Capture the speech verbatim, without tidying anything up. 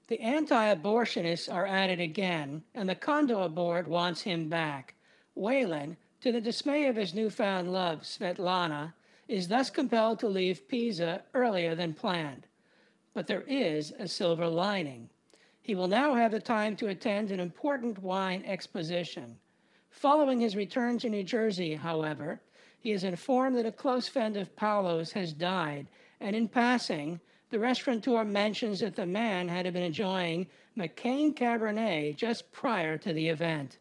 The anti-abortionists are at it again, and the condo board wants him back. Wayland, to the dismay of his newfound love, Svetlana, is thus compelled to leave Pisa earlier than planned. But there is a silver lining. He will now have the time to attend an important wine exposition. Following his return to New Jersey, however, he is informed that a close friend of Paolo's has died, and in passing, the restaurateur mentions that the man had been enjoying McCain Cabernet just prior to the event.